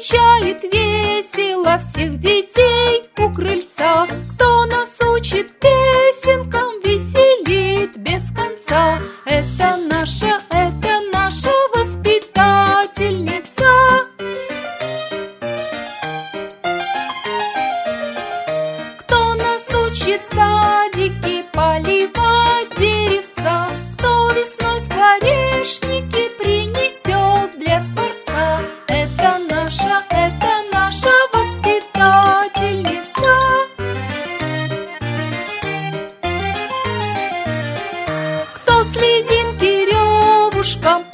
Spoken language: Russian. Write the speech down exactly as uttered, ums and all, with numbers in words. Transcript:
встречает весело всех детей у крыльца. Кто нас учит песенкам, веселит без конца. Это наша, это наша воспитательница. Кто нас учит садики поливать, деревца. Кто весной скворечники принесет для скворца. Это наша, это наша воспитательница. Кто слезинки ревушком